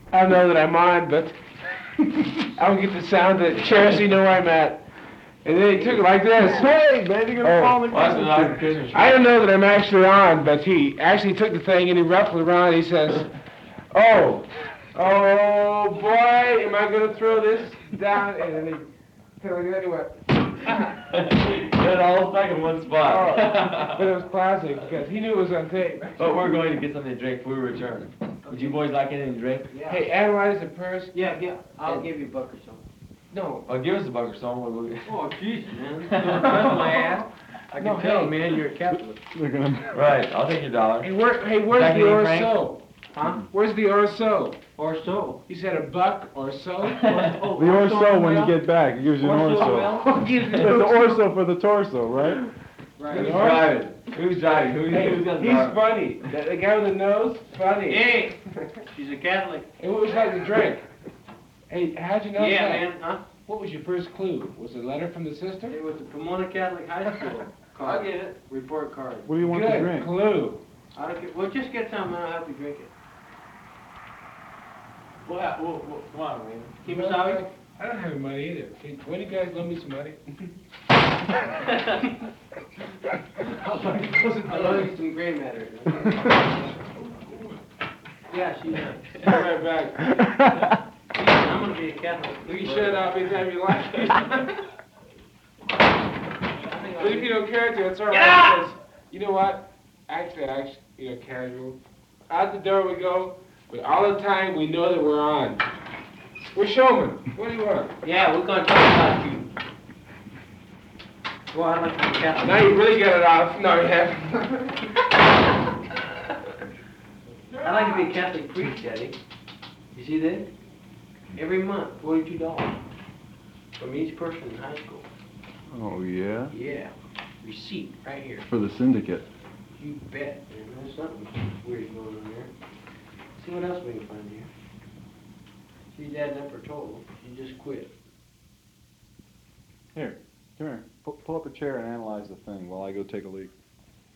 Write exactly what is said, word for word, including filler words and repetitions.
I don't know that I'm on, but I don't get the sound that Chelsea know where I'm at. And then he took it like this. Hey, man, you're gonna Oh. fall in Well, that's the not Christmas. I don't know that I'm actually on, but he actually took the thing and he ruffled around and he says, oh, oh boy, am I going to throw this down? And then he kind of like that, he went, Got it all stuck in one oh, spot. but it was classic because he knew it was on tape. But we're going to get something to drink before we return. Would you boys like anything to drink? Yeah. Hey, analyze the purse. Yeah, yeah, I'll give you a buck or so. No. Oh, give us a buck or so. We'll go- Oh, jeez, man. That's my ass. I No, can tell, hey. man, you're a Catholic. They're gonna. Right, I'll take your dollar. Hey, where, hey where's Back the in, or Frank? so? Huh? Where's the or so? Or so. You said a buck or so? Oh, The orso when you well? get back, it gives you an Orso orso. well? Gives It's you the an orso for the torso, right? Right. Who's driving? Who's driving? Who's, Hey, who's gonna he's drive? funny. The, the guy with the nose, funny. Hey, she's a Catholic. Hey, what would you like to drink? Hey, how'd you know Yeah, that? man, huh? What was your first clue? Was it a letter from the sister? It was the Pomona Catholic High School card. I'll get it. Report card. What do you want Good to drink? clue. I don't care. Well, just get some, and I'll help you drink it. Well, well, well, come on, man. Keep us out. I don't have any money either. Hey, when you guys loan me some money? I'll loan you some gray matter. Yeah, she's a. I'll be right back. I'm gonna be a Catholic. You can shut up anytime you like. But if you don't care to, it's all right. Yeah! Because, you know what? Actually, actually, you know, casual. Out the door we go, but all the time we know that we're on. We're showmen. What do you want? Yeah, we're gonna talk about you. Well, I'd like to be a Catholic. Now you really got it off. No, you haven't. I'd like to be a Catholic priest, Daddy. You see that? Every month, forty-two dollars. From each person in high school. Oh, yeah? Yeah. Receipt, right here. For the syndicate. You bet. Man, there's something weird going on there. See what else we can find here. She's adding up her total. She just quit. Here, come here. Pull, pull up a chair and analyze the thing while I go take a leak.